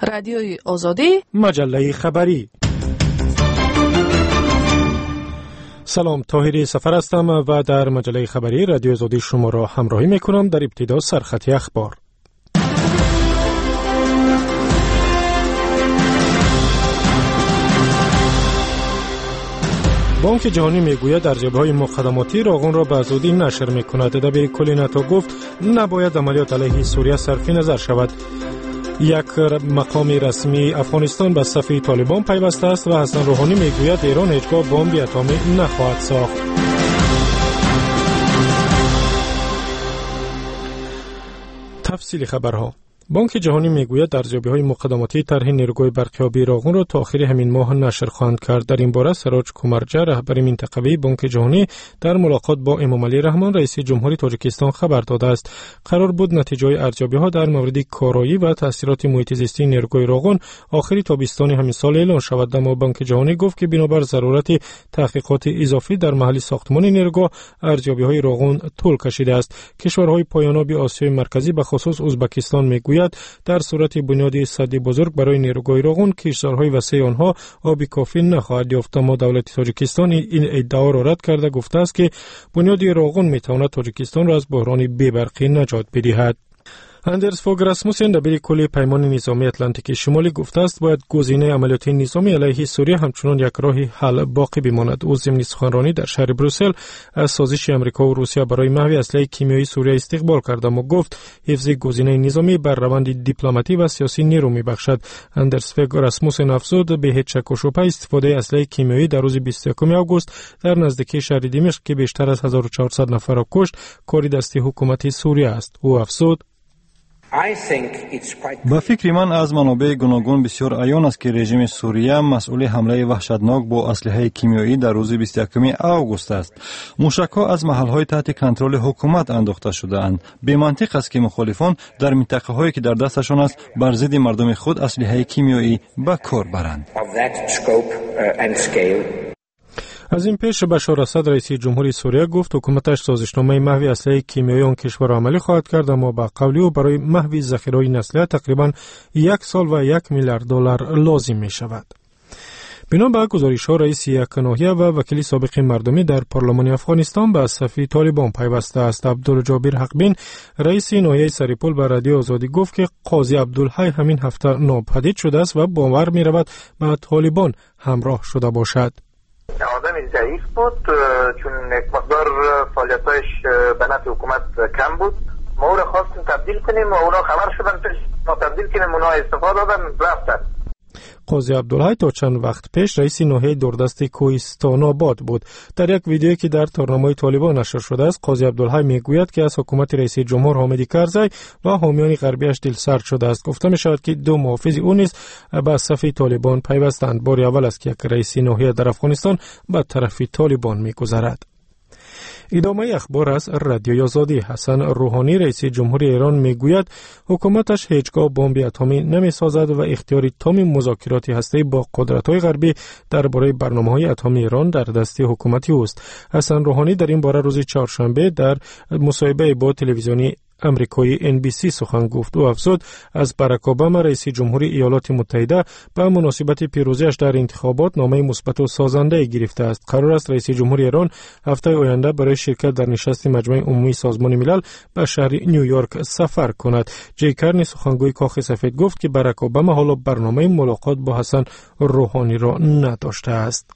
رادیوی آزادی، مجله خبری. سلام، طاهری سفر هستم و در مجله خبری رادیو آزادی شما را همراهی میکنم. در ابتدا سرخط اخبار. بانک جهانی میگوید ارزیابی‌های مقدماتی راغون را به زودی نشر میکند. دبیر کل ناتو گفت نباید عملیات علیه سوریه صرف نظر شود. یک مقام رسمی افغانستان به صف طالبان پیوسته است و حسن روحانی میگوید ایران هیچگاه بمب اتمی نخواهد ساخت. تفصیل خبرها. بانک جهانی میگوید ارزیابی‌های مقدماتی طرح نیروگاه برقیابی راغون را تا آخر همین ماه نشر خواهند کرد. در این باره سراج کومرجا رهبر منطقوی بانک جهانی در ملاقات با امام علی رحمان رئیس جمهوری تاجیکستان خبر داده است. قرار بود نتیجه ارزیابی‌ها در مورد کارایی و تاثیرات محیط زیستی نیروگاه راغون آخر تابستان همین سال اعلان شود، اما بانک جهانی گفت که بنابر ضرورت تحقیقات اضافی در محل ساختمان نیروگاه ارزیابی‌های راغون طول کشیده است. کشورهای پایاناب آسیای مرکزی به خصوص ازبکستان میگوید در صورت بنیاد سد بزرگ برای نیروگاه راغون کشورهای وسیع آنها آب کافی نخواهد یافت، اما دولت تاجیکستان این ادعا را رد کرده گفته است که بنیاد راغون میتواند تاجیکستان را از بحران بی‌برقی نجات بدهد. اندرس فوگ راسموسن دبیر کل پیمان نظامی اتلانتیک شمالی گفته است باید گزینه عملیات نظامی علیه سوریه همچنان یک راه حل باقی بماند. او ضمن سخنرانی در شهر بروسل از سازش آمریکا و روسیه برای محو اسلحه کیمیایی سوریه استقبال کرد، اما گفت حفظ گزینه نظامی بر روند دیپلماتی و سیاسی نیرو میبخشد. اندرس فوگ راسموسن افزود به هیچ شک و شبهه استفاده اسلحه کیمیایی در روز 21 آگوست در نزدیکی شهر دمشق که بیشتر از 1400 نفر را کشت کار دست حکومت سوریه است. او افزود با فکر من از منابع گوناگون بسیار عیان است که رژیم سوریه مسئول حمله وحشتناک با اسلحه کیمیایی در روز 21 آگوست است. موشک‌ها از محل‌های تحت کنترل حکومت انداخته شده‌اند. به منطق است که مخالفان در منطقه‌هایی که در دستشان است بر ضد مردم خود اسلحه کیمیایی به کار برند. از این پیش بشار اسد رئیس جمهوری سوریه گفت حکومتش سازشنامه محو اسلحه کیمیایی آن کشور عملی خواهد کرد، اما با قول او برای محو ذخیره این اسلحه تقریبا 1 سال و 1 میلیارد دلار لازم می شود. بنا به گزارش‌ها رئیس یک ناحیه و وکیل سابق مردمی در پارلمان افغانستان به صف طالبان پیوسته است. عبدالجابر حقبین رئیس ناحیه سریپول به رادیو آزادی گفت که قاضی عبدالحی همین هفته ناپدید شده است و باور می رود به طالبان همراه شده باشد. آدمی ضعیف بود چون یک مقدار فعالیتایش به نفع حکومت کم بود. ما او را خواستیم تبدیل کنیم و اونا خبر شدن ما تبدیل کنیم، اونا استفاده دادن رفتن. قاضی عبدالحی تا چند وقت پیش رئیس ناحیه دوردست کوهستان آباد بود. در یک ویدیویی که در تارنامه طالبان نشر شده است قاضی عبدالحی میگوید که از حکومت رئیس جمهور حامد کرزی و حامیان غربیش دلسرد شده است. گفته می شود که 2 محافظ او نیز به صف طالبان پیوستند. بار اول است که یک رئیس ناحیه در افغانستان به طرف طالبان میگذرد. ادامه اخبار از رادیوی آزادی. حسن روحانی رئیس جمهوری ایران میگوید حکومتش هیچگاه بمب اتمی نمیسازد و اختیار تام مذاکرات هسته‌ای با قدرت‌های غربی درباره برنامه‌های اتمی ایران در دست حکومتی است. حسن روحانی در این باره روز چهارشنبه در مصاحبه با تلویزیونی امریکایی NBC سخن گفت. او افزود از باراک اوباما رئیس جمهوری ایالات متحده به مناسبت پیروزیش در انتخابات نامه مثبت و سازنده گرفته است. قرار است رئیس جمهوری ایران هفته آینده برای شرکت در نشست مجمع عمومی سازمان ملل به شهر نیویورک سفر کند. جی کرنی سخنگوی کاخ سفید گفت که باراک اوباما حالا برنامه ملاقات با حسن روحانی را نداشته است.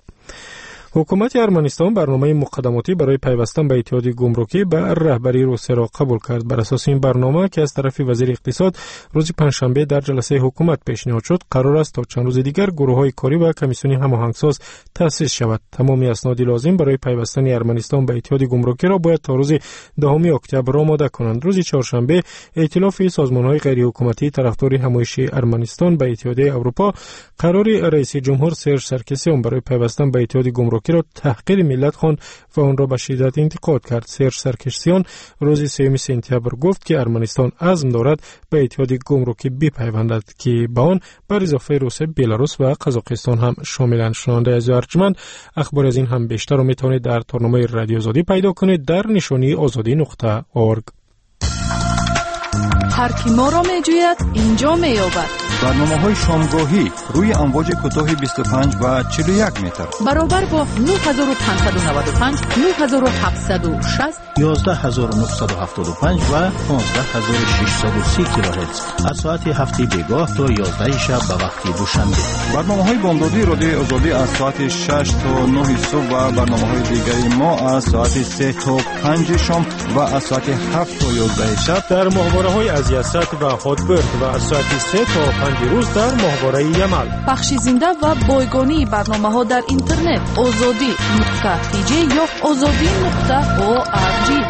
حکومت ارمنستان برنامه مقدماتی برای پیوستن به اتحاد گمرکی به رهبری روسیه را قبول کرد. بر اساس این برنامه که از طرف وزیر اقتصاد روز پنجشنبه در جلسه حکومت پیشنهاد شد، قرار است تا چند روز دیگر گروه‌های کاری و کمیسیون هماهنگساز تأسیس شود. تمامی اسناد لازم برای پیوستن ارمنستان به اتحاد گمرکی را باید تا روز 10 اکتبر آماده کنند. روز چهارشنبه ائتلاف سازمان‌های غیر حکومتی طرفدار همایش ارمنستان به اتحادیه اروپا قرار رئیس جمهور سرژ سرکسیان برای پیوستن به اتحاد گمرکی را تحقیر ملت خواند و آن را به شدت انتقاد کرد. سرژ سرکسیان روز 3 سپتامبر گفت که ارمنستان عزم دارد به اتحاد گمرکی بپیوندد که با آن بر اضافه روسیه، بلاروس و قزاقستان هم شاملند. شنونده عزیز ارجمند، اخبار از این هم بیشتر را میتوانید در تارنامه رادیو آزادی پیدا کنید در نشانی azadi.org. هر کی ما را میجوید اینجا مییابد. برنامه‌های شامگاهی روی امواج کوتاه 25 و 41 متر برابر با 9595 9760 11975 و 15630 کیلوهرتز از ساعت هفته بیگاه تا 11 شب به وقت دوشنبه. برنامه‌های بامدادی رادیوی آزادی از ساعت 6 تا 9 صبح و برنامه‌های دیگری ما از ساعت 3 تا 5 شام و از ساعت 7 تا 11 شب در ماهواره‌های از یاست و هاتبرد و از ساعت 3 تا 5 روز در ماهواره یمل. پخش زنده و بایگانی برنامه‌ها در اینترنت azadi.tj یا azadi.org.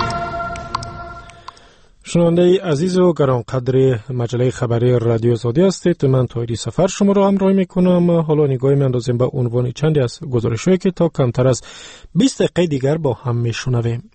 شنونده عزیز و گرانقدر مجله خبری رادیو آزادی هستید. من طاهری سفر شما را همراهی میکنم. حالا نگاهی میاندازیم به عنوان چندی از گزارش‌هایی که تا کمتر از 20 دقیقه دیگر با هم میشنویم.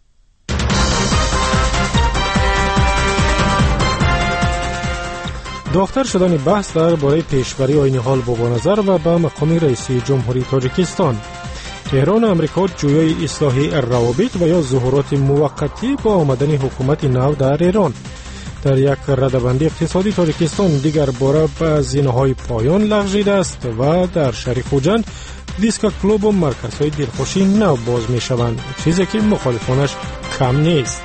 داغ‌تر شدن بحث درباره پیشبری آیین حال بابانظر و به مقام رئیس جمهوری تاجیکستان. ایران و امریکا جویای اصلاح روابط و یا ظهورات موقتی با آمدن حکومت نو در ایران. در یک ردبندی اقتصادی تاجیکستان دیگر باره به زینه‌های پایان لغزیده است و در شهر خوجند دیسکو کلوب و مرکزهای دلخوشی نو باز می شوند، چیزی که مخالفانش کم نیست.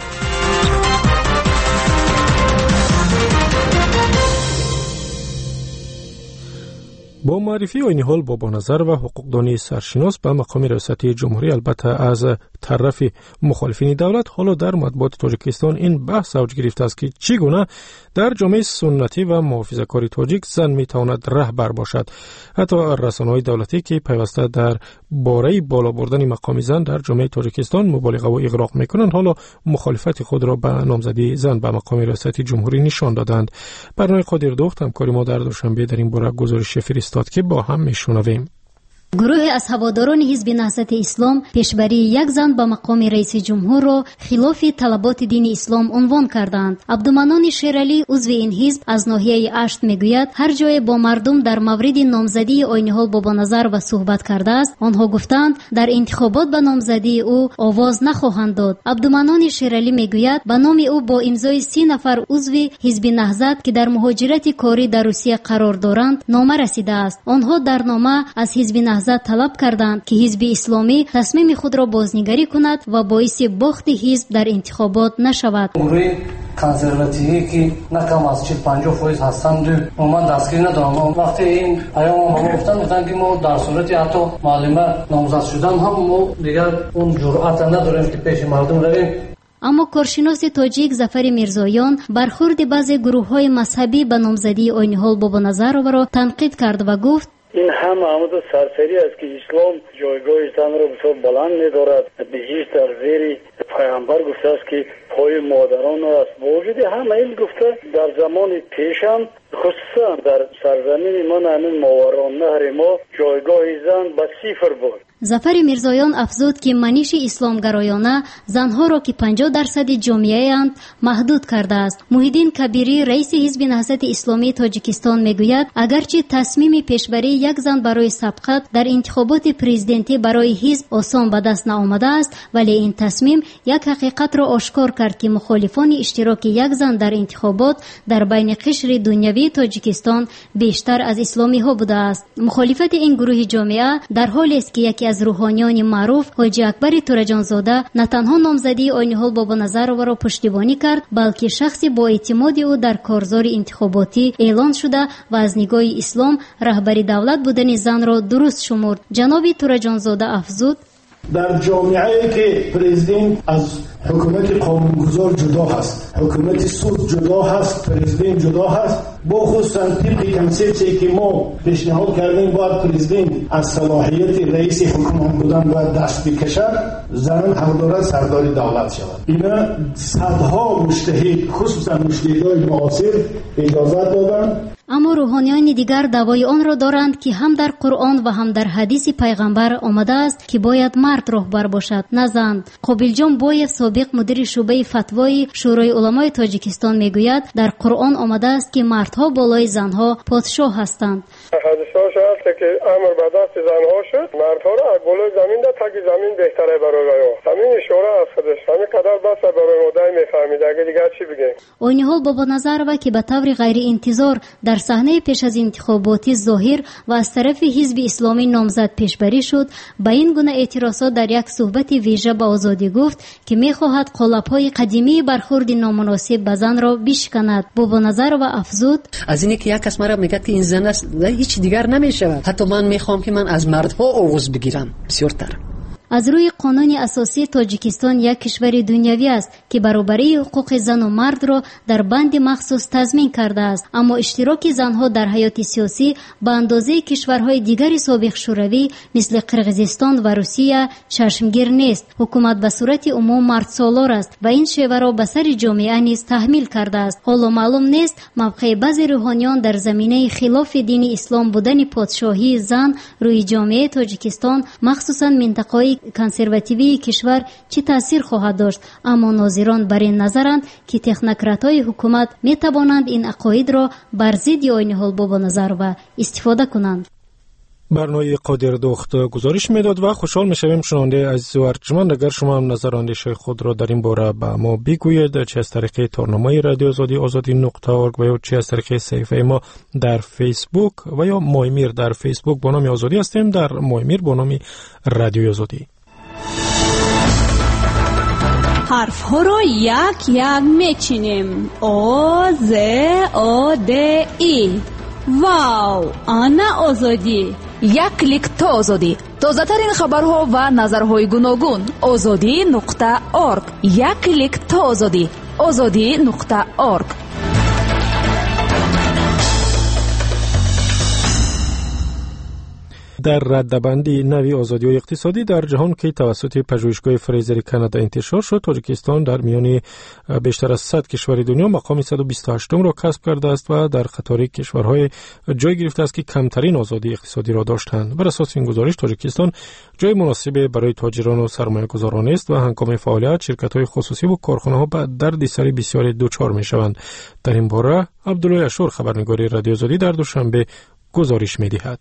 با معرفی آیین حال بابانظر و حقوقدانی سرشناس به مقام ریاست جمهوری، البته از طرف مخالفین دولت، حالا در مطبوعات تاجیکستان این بحث اوج گرفته است که چگونه در جامعه سنتی و محافظه‌کار تاجیک زن میتواند رهبر باشد. حتی رسانه‌های دولتی که پیوسته در باره بالا بردن مقام زن در جامعه تاجیکستان مبالغه و اغراق میکنند، حالا مخالفت خود را به نامزدی زن به مقام ریاست جمهوری نشان دادند. برنامه قادر دوخت همکاری ما در دوشنبه در این باره گزارش فرستاد که با هم میشنویم. گروه از هواداران حزب نهضت اسلام پیشبری یک زن به مقام رئیس جمهور را خلاف طلبات دین اسلام عنوان کردند. عبدالمنان شیرعلی عضو این حزب از ناحیه اشت میگوید هر جای با مردم در مورد نامزدی آیین حال بابانظر و صحبت کرده است، آنها گفتند در انتخابات به نامزدی او آواز نخواهند داد. عبدالمنان شیرعلی میگوید به نام او با امضای 30 نفر عضو حزب نهضت که در مهاجرت کاری در روسیه قرار دارند نامه رسیده است. آنها در نامه از حزب نهضت طلب کردند که حزب اسلامی تصمیم خود را بازنگری کند و باعث باخت حزب در انتخابات نشود. گروه کنسرواتیوی که نکم از 40-50% هستند و من دستگیر ندارم. وقتی این پیام ما گفتن که ما در صورتی حتی معلمه نامزد شدن هم ما دیگر اون جرأت نداریم که پیش مردم رویم. اما کارشناس تاجیک ظفر میرزایان برخورد بعضی گروه‌های مذهبی به نامزدی آیین حال بابانظر را تنقید کرد و گفت این هم آمد سرسری است که اسلام جایگاه زن را بسیار بلند می‌دارد. به‌جیش در زیر پیامبر گفته است که پای مادران است. با وجود همه این گفته در زمان پیش هم خصوصا در سرزمین ما همین ماوران نهر ما جایگاه زن به صفر بود. ظفر میرزایان افزود که منش اسلامگرایانه زنها را که 50% جامعه اند محدود کرده است. محیدین کبیری رئیس حزب نهضت اسلامی تاجیکستان میگوید اگرچه تصمیم پیشبری یک زن برای سبقت در انتخابات پرزیدنتی برای حزب آسان به دست نآمده است، ولی این تصمیم یک حقیقت را آشکار کرد که مخالفان اشتراک یک زن در انتخابات در بین قشر دنیوی تاجیکستان بیشتر از اسلامی ها بوده است. مخالفت این گروه جامعه در حالی است که یکی از روحانیان معروف حاجی اکبر تورجانزاده نه تنها نامزدی آیین حال بابانظر را پشتیبانی کرد، بلکه شخص با اعتماد او در کارزار انتخاباتی اعلان شده و از نگاه اسلام رهبری دولت بودن زن را درست شمرد. جناب تورجانزاده افزود در جامعه‌ای که پرزیدنت از حکومت قانونگذار جدا هست، حکومت سود جدا هست، پرزیدنت جدا هست، با خصوصا طبق کنسپتی که ما پیشنهاد کردیم باید پرزیدنت از صلاحیت رئیس حکومت بودن باید دست بکشد، زن حق دارد سردار دولت شود. اینا صدها مجتهد خصوصا مجتهدای معاصر اجازت دادند. اما روحانیان دیگر دعوای آن را دارند که هم در قرآن و هم در حدیث پیغمبر آمده است که باید مرد رهبر باشد نه زن. قابل جان بویف سابق مدیر شعبه فتوای شورای علمای تاجیکستان میگوید در قرآن آمده است که مردها بالای زنها پادشاه هستند. حادثه است که امر به دست زنها شد، مردها را از بالای زمین در تک زمین بهتره برای آورد. همین اشاره از خودش همین قدر بس برای مدعی میفهمید. اگه دیگر چی بگیم؟ این حال بابانظرова که به طور غیر انتظار در صحنه پیش از انتخاباتی ظاهر و از طرف حزب اسلامی نامزد پیشبری شد، با این گونه اعتراضات در یک صحبت ویژه با آزادی گفت که می‌خواهد قالب‌های قدیمی برخورد نامناسب به زن را بشکند. بابانظرova افزود: از اینکه یک کس مرا میگه که این زن است هیچ دیگر نمی‌شود، حتی من می‌خوام که من از مردها آغوش بگیرم. بسیارتر از روی قانون اساسی تاجیکستان یک کشور دنیوی است که برابری حقوق زن و مرد را در بند مخصوص تضمین کرده است، اما اشتراک زنها در حیات سیاسی به اندازه کشورهای دیگر سابق شوروی مثل قرقیزستان و روسیه چشمگیر نیست. حکومت به صورت عموم مردسالار است و این شیوه را به سر جامعه نیز تحمیل کرده است. حالا معلوم نیست موقع بعضی روحانیان در زمینه خلاف دین اسلام بودن پادشاهی زن روی جامعه تاجیکستان مخصوصا منطقه کنسرواتیوی کشور چه تاثیر خواهد داشت، اما ناظران بر این نظرند که تکنوکرات‌های حکومت می توانند این عقاید را بر ضد این حال بابانظرova استفاده کنند. برنامه قادر دخت گزارش میداد و خوشحال میشویم شنونده عزیز و ارجمند اگر شما هم نظر اندیشه خود را در این باره به ما بگویید، چه از طریق تارنامه رادیو آزادی.org و یا چه از طریق صفحه ما در فیسبوک و یا مایمیر. در فیسبوک با نام آزادی هستیم، در مایمیر با نام رادیو آزادی. حرف ها را یک یک میچینیم. آ ز آ د ای. واو، انا آزادی. یک کلیک تا آزادی. تازه ترین خبرها و نظرهای گوناگون. آزادی.org. یک کلیک تا آزادی. آزادی.org. در ردبندی نوی آزادی و اقتصادی در جهان که توسط پژوهشگاه فریزر کانادا انتشار شد، تاجیکستان در میان بیشتر از 100 کشور دنیا مقام 128 را کسب کرده است و در قطار کشورهای جای گرفته است که کمترین آزادی اقتصادی را داشتند. بر اساس این گزارش تاجیکستان جای مناسب برای تاجران و سرمایه‌گذاران است و هنگام فعالیت شرکت‌های خصوصی و کارخانه‌ها به دردسر بسیار دچار می‌شوند. در این باره عبدالله اشور خبرنگار رادیو آزادی در دوشنبه گزارش می‌دهد.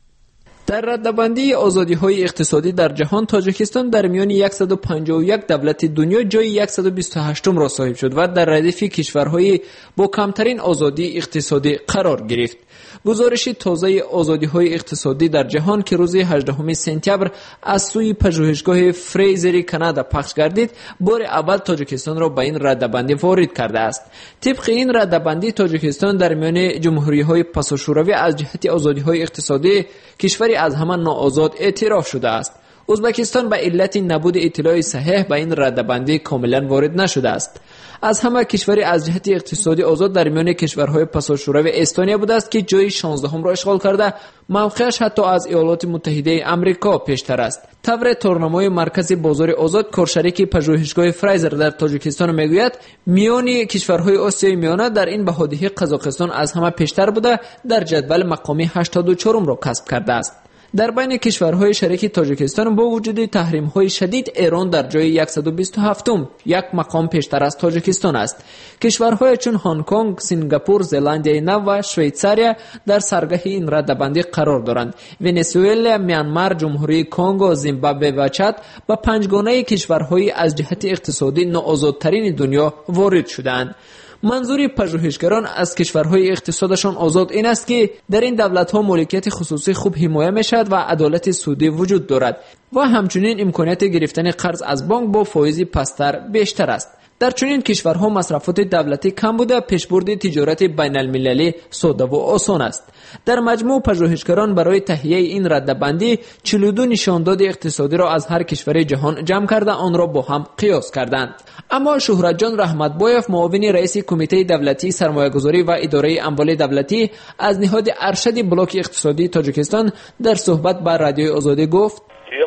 در ردبندی آزادی‌های اقتصادی در جهان، تاجیکستان در میان 151 دولت دنیا جای 128 را صاحب شد و در ردیف کشورهای با کمترین آزادی اقتصادی قرار گرفت. گزارش تازه آزادی‌های اقتصادی در جهان که روز 18 سپتامبر از سوی پژوهشگاه فریزر کانادا پخش گردید، بار اول تاجیکستان را به این ردبندی وارد کرده است. طبق این ردبندی، تاجیکستان در میان جمهوری‌های پساشوروی از جهت آزادی‌های اقتصادی کشوری از همه ناآزاد اعتراف شده است. ازبکستان به علت نبود اطلاع صحیح به این ردبندی کاملا وارد نشده است. از همه کشوری از جهت اقتصادی آزاد در میان کشورهای پساشوروی استونیا بوده است که جای 16 را اشغال کرده، موقعش حتی از ایالات متحده آمریکا پیشتر است. طور تورنمای مرکز بازار آزاد، کارشریک پژوهشگاه فریزر در تاجیکستان میگوید میان کشورهای آسیای میانه در این بهادهی قزاقستان از همه پیشتر بوده، در جدول مقامی 84 را کسب کرده است. در بین کشورهای شریک تاجیکستان با وجود تحریم‌های شدید، ایران در جای 127م، یک مقام پیشتر از تاجیکستان است. کشورهای چون هنگ کنگ، سنگاپور، زلاندیای نو و شویتزاریا در سرگاه این ردبندی قرار دارند. ونزوئلا، میانمار، جمهوری کنگو، زیمبابوه و چاد با پنجگانه کشورهای از جهت اقتصادی ناآزادترین دنیا وارد شدند. منظور پژوهشگران از کشورهای اقتصادشان آزاد این است که در این دولت‌ها مالکیت خصوصی خوب حمایه می‌شود و عدالت سودی وجود دارد و همچنین امکانیت گرفتن قرض از بانک با فایز پستر بیشتر است. در چنین کشورها مصرفات دولتی کم بوده، پیشبرد تجارت بین المللی ساده و آسان است. در مجموع پژوهشگران برای تهیه این ردبندی 42 نشانداد اقتصادی را از هر کشور جهان جمع کرده آن را با هم قیاس کردند. اما شهرت جان رحمتبایف، معاون رئیس کمیته دولتی سرمایه‌گذاری و اداره اموال دولتی از نهاد ارشد بلاک اقتصادی تاجیکستان در صحبت با رادیوی آزادی گفت: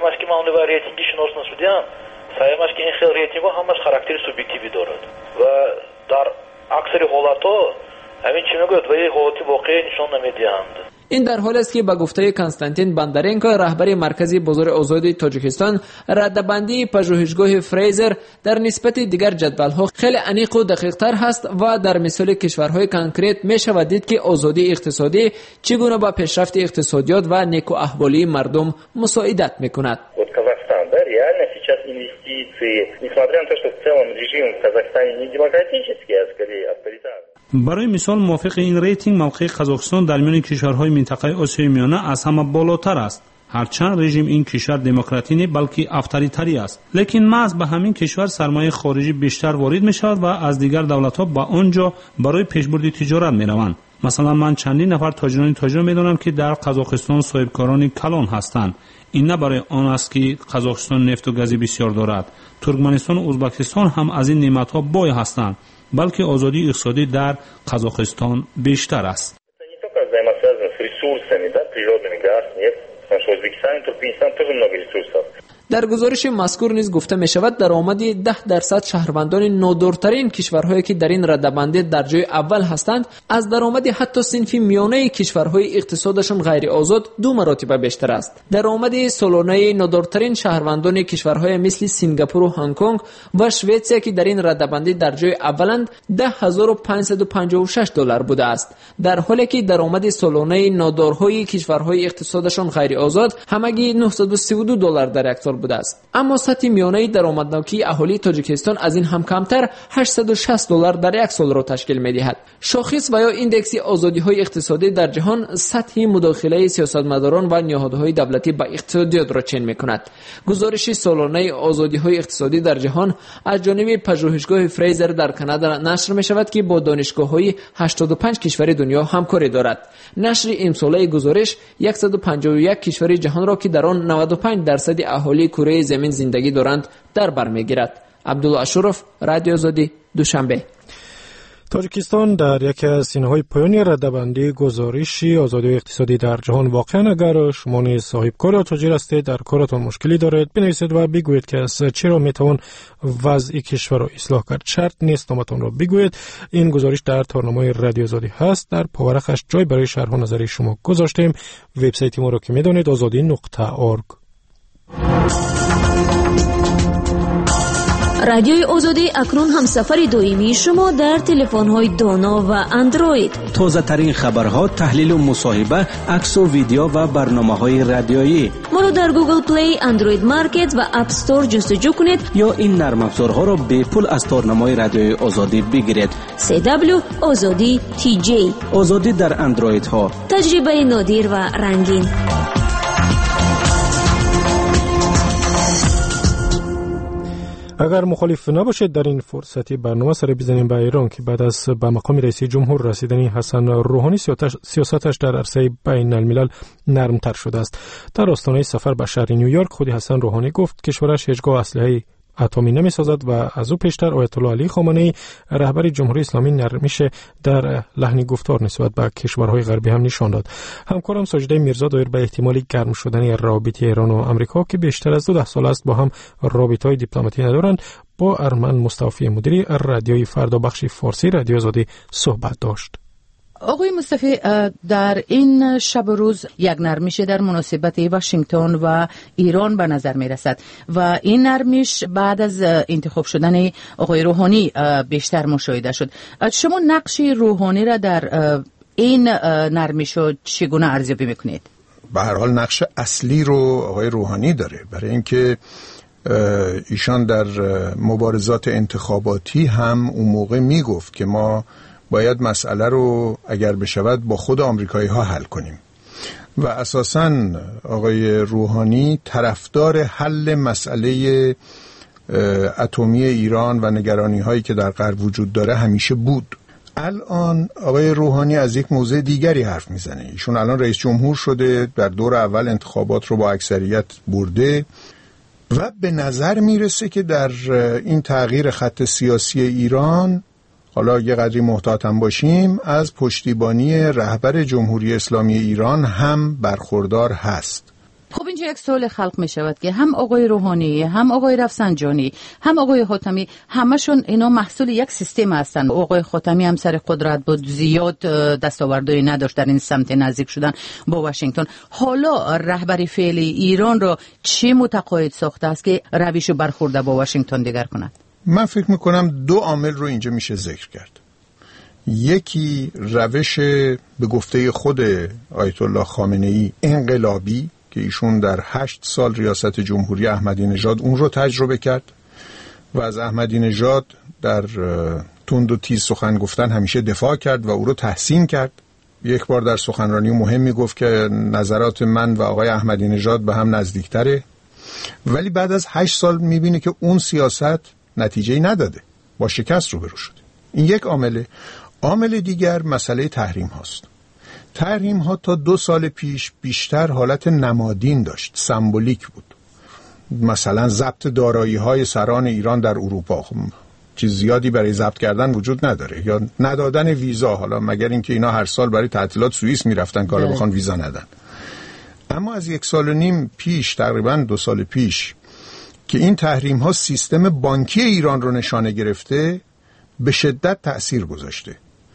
سعیم است که این خیلی ریتینگ‌ها همش خاراکتر سوبیکتیوی دارد و در اکثر حالت‌ها همین چی میگوید و این حالتی واقعی نشان نمیدهند. این در حالی است که به گفته کنستانتین بندرنکو رهبر مرکز بازار آزاد تاجیکستان، ردبندی پژوهشگاه فریزر در نسبت دیگر جدول‌ها خیلی عمیق و دقیق‌تر هست و در مثال کشورهای کنکریت می‌شود دید که آزادی اقتصادی چگونه با پیشرفت اقتصادیات و نیکو احوالی مردم مساعدت می‌کند. Сейчас инвестиции, несмотря на то, что в целом режим в Казахстане не демократический, а скорее авторитарный. برای مثال موافق این ریتینگ موقع قزاقستان در میان کشورهای منطقه آسیای میانه از همه بالاتر است. هرچند رژیم این کشور دموکراتی نیست بلکه افطاریتری است، لیکن محض به همین کشور سرمایه خارجی بیشتر وارد می شود و از دیگر دولت‌ها به آنجا برای پیشبرد تجارت می روند. مثلا من چندین نفر تاجر میدونم که در قزاقستان صاحبکاران کلان هستند. این نه برای آن است که قزاقستان نفت و گاز بسیار دارد. ترکمنستان و ازبکستان هم از این نعمت‌ها بای هستند، بلکه آزادی اقتصادی در قزاقستان بیشتر است. در گزارش مذکور نیز گفته می شود درآمد 10% شهروندان نادارترین کشورهایی که در این رده‌بندی در جای اول هستند از درآمد حتی صنف میانه کشورهای اقتصادشان غیر آزاد 2 مراتب بیشتر است. درآمد سالانه نادارترین شهروندان کشورهای مثل سنگاپور و هنگ کنگ و شوئیسریا که در این رده‌بندی در جای اولند $10,556 بوده است، در حالی که درآمد سالانه نادارهای کشورهای اقتصادشان غیر آزاد همگی $932 در یک سال بوده است. اما سطح میانه درآمدناکی اهالی تاجیکستان از این هم کمتر $860 در یک سال را تشکیل می‌دهد. شاخص و یا ایندکس آزادی‌های اقتصادی در جهان سطح مداخله سیاستمداران و نهادهای دولتی به اقتصادیات را چین می‌کند. گزارش سالانه آزادی‌های اقتصادی در جهان از جانب پژوهشگاه فریزر در کانادا نشر می‌شود که با دانشگاه‌های 85 کشور دنیا همکاری دارد. نشر امساله گزارش 151 کشور جهان را که در آن 95% اهالی کره زمین زندگی دارند در بر میگیرد. عبدالله اشرف، رادیو آزادی، دوشنبه. تاجیکستان در یکی از سینه‌های پایانی رده‌بندی گزارشی آزادی اقتصادی در جهان واقعا اگر شما نیز صاحب کار یا تاجر هستید در کارتان مشکلی دارید بنویسید و بگویید که چرا میتوان وضع کشور را اصلاح کرد. شرط نیست نامتان را بگویید. این گزارش در تارنامه رادیو آزادی هست. در پاورقش جای برای شرح و نظر شما گذاشتیم. وبسایت ما را که میدانید azadi.org. رادیوی آزادی اکنون هم سفر دویمی شما در تلفن‌های دانا و اندروید. تازه ترین خبرها، تحلیل و مصاحبه، عکس و ویدیو و برنامه‌های رادیویی. ما رو در گوگل پلی، اندروید مارکت و اپ استور جستجو کنید یا این نرم افزارها را به پول از تارنمای رادیوی آزادی بگیرید. CW آزادی TJ. آزادی در اندروید ها. تجربه نادر و رنگین. اگر مخالف نباشید در این فرصتی برنامه سر بزنیم به ایران که بعد از به مقام رئیس جمهور رسیدن حسن روحانی سیاستش در عرصه بین الملل نرمتر شده است. در آستانه سفر به شهر نیویورک خود حسن روحانی گفت کشورش هیچگاه اسلحه اتمی نمی سازد و از او پیشتر آیت الله علی خامنه‌ای رهبر جمهوری اسلامی نرمیش در لحن گفتار نسبت به کشورهای غربی هم نشان داد. همکارم ساجده میرزا دایر به احتمالی گرم شدن رابطه ایران و آمریکا که بیشتر از 12 سال است با هم رابطه‌های دیپلماتی ندارند با ارمن مصطفی مدیری رادیوی فردا بخش فارسی رادیو آزادی صحبت داشت. آقای مصطفی، در این شب و روز یک نرمیش در مناسبت واشنگتن و ایران به نظر می رسد و این نرمیش بعد از انتخاب شدن آقای روحانی بیشتر مشاهده شد. شما نقش روحانی را در این نرمیش چگونه ارزیابی میکنید؟ به هر حال نقش اصلی رو آقای روحانی داره، برای اینکه ایشان در مبارزات انتخاباتی هم اون موقع می گفت که ما باید مسئله رو اگر بشود با خود آمریکایی ها حل کنیم و اساساً آقای روحانی طرفدار حل مسئله اتمی ایران و نگرانی هایی که در غرب وجود داره همیشه بود. الان آقای روحانی از یک موضوع دیگری حرف میزنه. ایشون الان رئیس جمهور شده، در دور اول انتخابات رو با اکثریت برده و به نظر میرسه که در این تغییر خط سیاسی ایران، حالا یه قدری محتاطم باشیم، از پشتیبانی رهبر جمهوری اسلامی ایران هم برخوردار هست. خب اینجا یک سوال خلق می شود که هم آقای روحانی، هم آقای رفسنجانی، هم آقای خاتمی، همشون اینا محصول یک سیستم هستند. آقای خاتمی هم سر قدرت بود، زیاد دستاوردی نداشت در این سمت نزدیک شدن با واشنگتن. حالا رهبری فعلی ایران را چه متقاعد ساخته است که رویش برخورده با واشنگتن دیگر کند؟ من فکر میکنم دو عامل رو اینجا میشه ذکر کرد. یکی روش به گفته خود آیت الله خامنه‌ای انقلابی که ایشون در 8 سال ریاست جمهوری احمدی نژاد اون رو تجربه کرد و از احمدی نژاد در تند و تیز سخن گفتن همیشه دفاع کرد و او رو تحسین کرد. یک بار در سخنرانی مهمی گفت که نظرات من و آقای احمدی نژاد به هم نزدیکتره، ولی بعد از 8 سال میبینه که اون سیاست نتیجه‌ای نداده، با شکست روبرو شده. این یک عامله. عامل دیگر مسئله تحریم هاست. تحریم ها تا 2 سال پیش بیشتر حالت نمادین داشت، سمبولیک بود. مثلا ضبط دارایی های سران ایران در اروپا، خب چیز زیادی برای ضبط کردن وجود نداره، یا ندادن ویزا، حالا مگر اینکه اینا هر سال برای تعطیلات سوئیس میرفتن که حالا بخوان ویزا ندن. اما از 1.5 سال پیش، تقریبا 2 سال پیش که این تحریم ها سیستم بانکی ایران رو نشانه گرفته، به شدت تأثیر گذاشته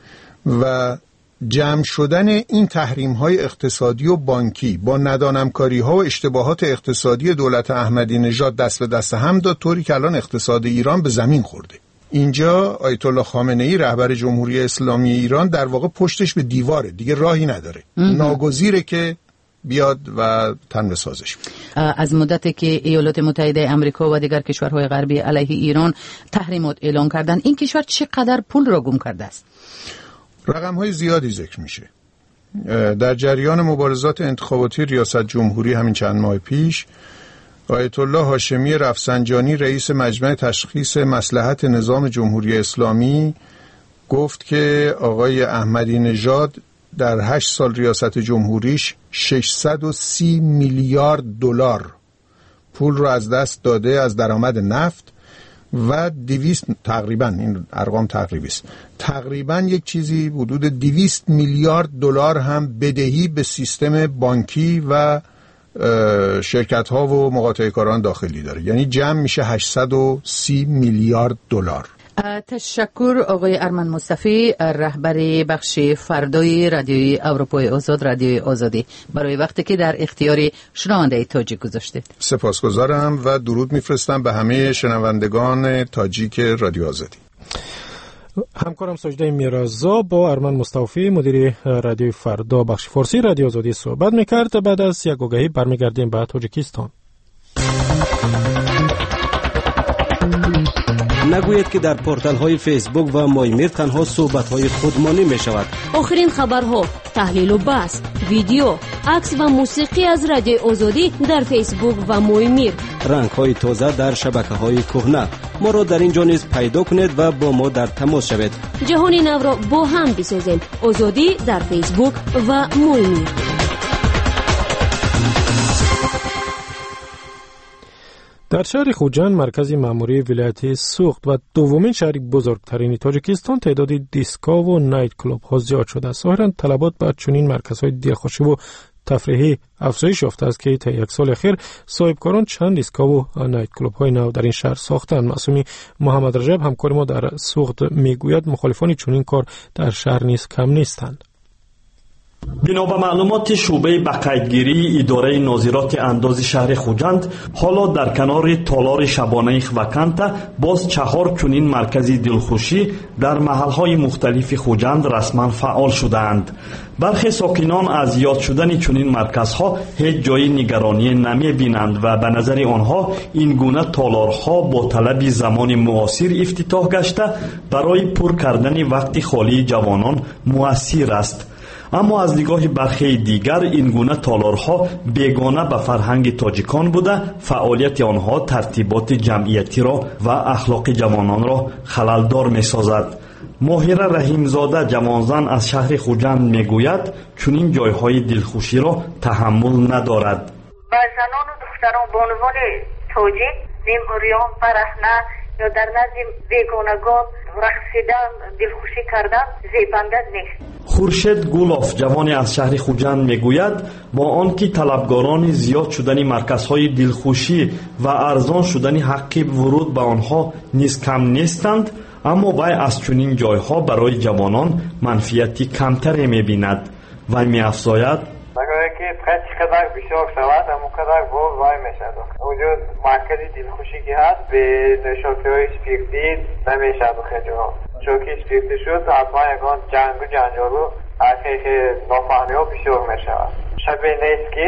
و جمع شدن این تحریم‌های اقتصادی و بانکی با ندانمکاری‌ها و اشتباهات اقتصادی دولت احمدی نژاد دست به دست هم داد، طوری که الان اقتصاد ایران به زمین خورده. اینجا آیت الله خامنه‌ای رهبر جمهوری اسلامی ایران در واقع پشتش به دیواره، دیگه راهی نداره، ناگزیره که بیاد و تن بسازش. از مدتی که ایالات متحده آمریکا و دیگر کشورهای غربی علیه ایران تحریمات اعلام کردن، این کشور چقدر پول را گم کرده است؟ رقم‌های زیادی ذکر میشه. در جریان مبارزات انتخاباتی ریاست جمهوری همین چند ماه پیش، آیت الله هاشمی رفسنجانی رئیس مجمع تشخیص مصلحت نظام جمهوری اسلامی گفت که آقای احمدی نژاد در 8 سال ریاست جمهوریش 630 میلیارد دلار پول رو از دست داده از درآمد نفت و 200 تقریبا، این ارقام تقریبی است، تقریبا یک چیزی حدود 200 میلیارد دلار هم بدهی به سیستم بانکی و شرکت ها و مقاطعه کاران داخلی داره. یعنی جمع میشه 830 میلیارد دلار. تشکر آقای ارمن مصطفی، رهبر بخش فردای رادیوی اروپای آزاد، رادیوی آزادی، برای وقتی که در اختیار شنونده تاجیک گذاشته. سپاسگزارم و درود میفرستم به همه شنوندگان تاجیک رادیو آزادی. همکارم سجده میرزا با ارمن مصطفی مدیر رادیوی فردا بخش فارسی رادیو آزادی صحبت میکرد. بعد از یک آگهی برمیگردیم به تاجیکستان. نگوید که در پورتال های فیسبوک و مایمیر تنها صحبت های خودمانی می شود. آخرین خبرها، تحلیل و بحث، ویدیو، عکس و موسیقی از رادیو آزادی در فیسبوک و مایمیر. رنگ های تازه در شبکه های کهنه. ما را در اینجا نیز پیدا کنید و با ما در تماس شوید. جهان نو را با هم بسازیم. آزادی در فیسبوک و مایمیر. در شهر خوجند مرکز مأموری ولایت سوخت و دومین شهر بزرگترین تاجیکستان تعداد دیسکا و نایت کلوب ها زیاد شده است. ظاهراً طلبات به چنین مرکزهای دلخوشی و تفریحی افزایش یافته است که تا 1 سال اخیر صاحبکاران چند دیسکا و نایت کلوب های نو در این شهر ساختند. معصومی محمد رجب همکار ما در سوخت میگوید مخالفان چنین کار در شهر نیز کم نیستند. بنا به معلومات شعبه بقایتگیری اداره ناظرات انداز شهر خوجند، حالا در کنار تالار شبانه خوکانتا باز 4 چنین مرکز دلخوشی در محلهای مختلف خوجند رسما فعال شدند. برخی ساکنان از یاد شدن چنین مرکزها هیچ جای نگرانی نمی بینند و به نظر آنها این گونه تالارها با طلب زمان معاصر افتتاح گشته برای پر کردن وقت خالی جوانان مؤثر است. اما از نگاه برخی دیگر این گونه تالارها بیگانه به فرهنگ تاجیکان بوده، فعالیت آنها ترتیبات جمعیتی را و اخلاق جوانان را خللدار می سازد. ماهره رحیمزاده جوانزن از شهر خوجند می گوید چنین جایهای دلخوشی را تحمل ندارد. با زنان و دختران به عنوان تاجیک زیمهوریان برهنه یا در نزد بیگانگان رقصیدن دلخوشی کردن زیبنده نیست. خورشید گولوف جوانی از شهر خوجند میگوید با آنکه طلبگاران زیاد شدن مرکزهای دلخوشی و ارزان شدن حق ورود به آنها نیز کم نیستند، اما وی از چنین جایها برای جوانان منفیتی کمتری می‌بیند. وی می‌افزاید مگر که چقدر بسیار شود همونقدر باز وای میشد. وجود مرکز دلخوشی که هست به نشاطی‌های اسپیرتی نمیشد خیلی ها. چون که اسپیرتی شد حتما یکان جنگ و جنجالو حقیقی نافهمی ها بسیار میشود. شبیه نیست که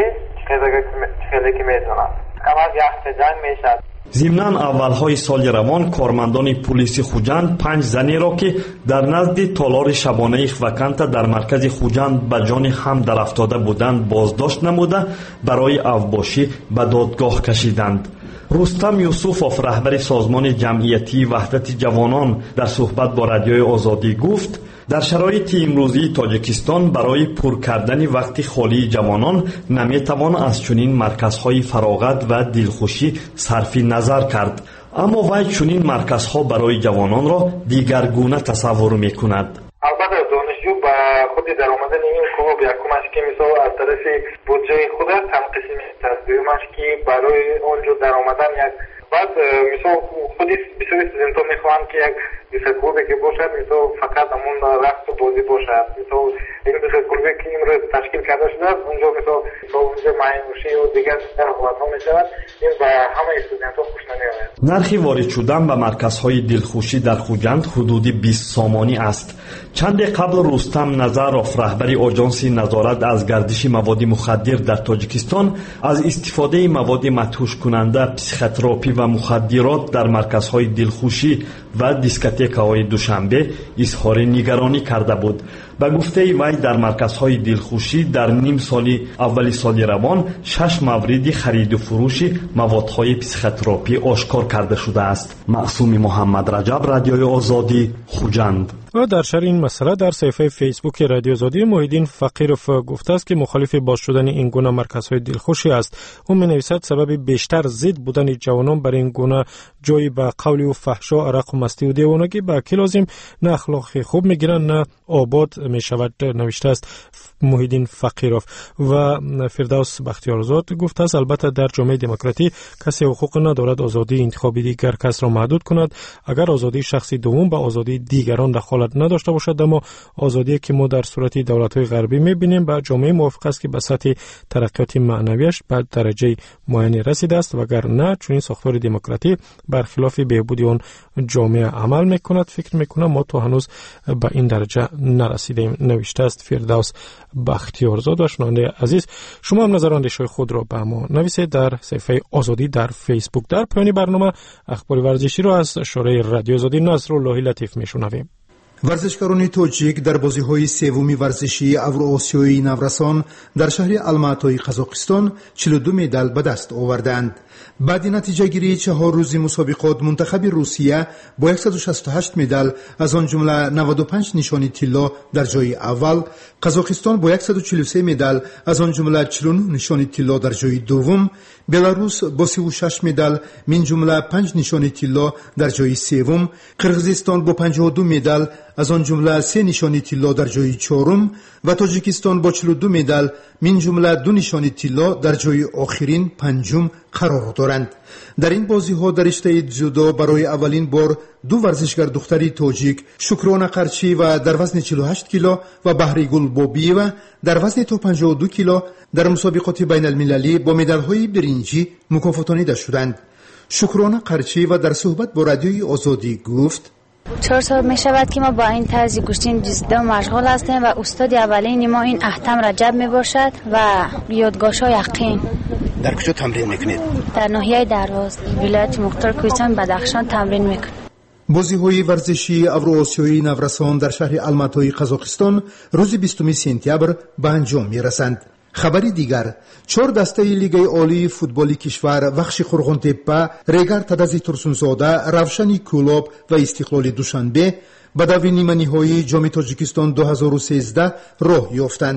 خیلی که میدونم کم از یک جنگ میشد. ضمناً اولهای سال روان کارمندان پلیس خوجند 5 زنی را که در نزد تالار شبانه خواکنتا در مرکز خوجند به جان هم در افتاده بودند بازداشت نموده برای اوباشی به دادگاه کشیدند. رستم یوسفوف رهبر سازمان جمعیتی وحدت جوانان در صحبت با رادیوی آزادی گفت در شرایط امروزی تاجیکستان برای پر کردن وقت خالی جوانان نمیتوان از چنین مرکزهای فراغت و دلخوشی صرف نظر کرد، اما وی چنین مرکزها برای جوانان را دیگرگونه تصور میکند. البته دانشجو با خود در آمدن این کمک یکمش که مثلا از طرف بودجه خود تنقسیم است، دومش که برای اونجا در آمدن یک بعد مثلا خودی بسیار استودنت ها میخوان که یک دیسکلوبی که باشد مثلا فقط همون رقص و بازی باشد. مثلا این دیسکلوبی که امروز تشکیل کرده شده اونجا مثلا اونجا معینوشی و دیگر حالت ها میشود، این به همه استودنت ها خوش نمیآید. نرخ وارد شدن به مرکزهای دلخوشی در خوجند حدود 20 سامانی است. چند قبل رستم نظروف رهبر آژانس نظارت از گردش مواد مخدر در تاجیکستان از استفاده مواد مدهوش کننده، پسیخوتراپی و مخدرات در مرکزهای دلخوشی و دیسکوتک‌های دوشنبه اظهار نگرانی کرده بود. به گفته وی در مرکزهای دلخوشی در نیم سالی اولی سال روان 6 مورد خرید و فروش موادهای پسیخوتراپی آشکار کرده شده است. معصوم محمد رجب، رادیوی آزادی، خوجند. و در شرح این مسئله در صفحه فیسبوک رادیو آزادی محیدین فقیروف گفته است که مخالف باز شدن این گونه مرکزهای دلخوشی است. او می‌نویسد سبب بیشتر ضد بودن جوانان بر این گونه جایی به قول و فحشا، عرق و مستی و دیوانگی به که لازم نه اخلاق خوب میگیرن نه آباد میشود نوشته است محیدین فقیروف. و فردوس بختیارزاد گفته است البته در جامعه دموکراتی کسی حقوق ندارد آزادی انتخابی دیگر کس را محدود کند. اگر آزادی شخصی دوم به آزادی دیگران دخالت نداشته باشد، اما آزادی که ما در صورت دولت‌های غربی می‌بینیم به جامعه موافق است که به سطح ترقیات معنویش به درجه معینی رسیده است، وگرنه چنین ساختار دموکراتی برخلاف بهبود آن جامعه عمل می‌کند. فکر می‌کنم ما تا هنوز به این درجه نرسیدیم، نوشته است فردوس بختیارزاد. و شنونده عزیز، شما هم نظر و اندیشه خود را به ما نویسید در صفحه آزادی در فیسبوک. در پایان برنامه اخبار ورزشی را از شورای رادیو آزادی نصرالله لطیف میشنویم. ورزشکاران تاجیک در بازی‌های سوم ورزشی اوراسیایی نورسان در شهر الماتای قزاقستان 42 مدال به دست آوردند. بعد نتیجه گیری 4 روزی مسابقات منتخب روسیه با 168 مدال از آن جمله 95 نشانی طلا در جای اول، قزاقستان با 143 مدال از آن جمله 49 نشانی طلا در جای دوم، بلاروس با 36 مدال من جمله 5 نشانی طلا در جای سوم، قرقیزستان با 52 مدال از آن جمله 3 نشانی طلا در جای چهارم و تاجیکستان با 42 مدال من جمله 2 نشانی طلا در جای آخرین پنجم قرار دارند. در این بازی‌ها در رشته جودو برای اولین بار 2 ورزشگر دختری تاجیک، شکرانه قرچی و در وزن 48 کیلو و بهریگل بابیوه در وزن تا 52 کیلو در مسابقات بین المللی با مدال‌های برنجی مکافاتانیده شدند. شکرانه قرچی و در صحبت با رادیوی آزادی گفت 4 سال می شود که ما با این طرز کشتن جدی مشغول هستیم و استاد اولین ما این احتم رجب می باشد و یادگاه‌های یقین. در کجا تمرین میکنید؟ در ناحیه درواز ولایت مختار کوهستان بدخشان تمرین میکنیم. بازی‌های ورزشی اوراسیایی نورسان در شهر الماتای قزاقستان روز 20 سپتامبر به انجام میرسند. خبری دیگر، 4 دسته لیگ عالی فوتبال کشور وخش قرغن‌تپه، ریگر تدازی ترسونزاده، روشنی کلوب و استقلال دوشنبه به دور نیمه‌نهایی جام تاجیکستان 2013 راه یافتند.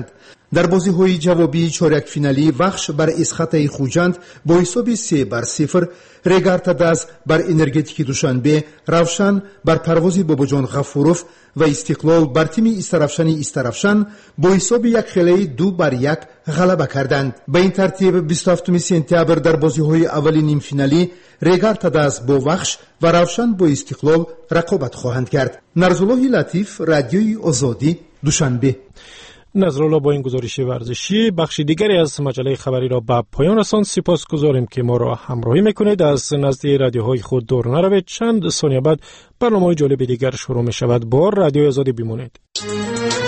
در بازی‌های جوابی چهارک فینالی وخش بر اسخط خوجند با حساب 3-0، رگارتاداز بر انرژتیک دوشنبه، روشن بر پرواز باباجان غفوروف و استقلال بر تیم استرافشان با حساب 1-2 غلبه کردند. به این ترتیب 27 سپتامبر در بازی‌های اولی نیم فینالی رگارتاداز با وخش و روشن با استقلال رقابت خواهند کرد. نرزالله لطیف، رادیوی آزادی، دوشنبه. نظرالله با این گزارش ورزشی بخش دیگری از مجله خبری را به پایان رساند. سپاسگزاریم که ما را همراهی میکنید. از نزد رادیوهای خود دور نروید. چند ثانیه بعد برنامه جالب دیگر شروع می شود. با رادیو آزادی بمانید.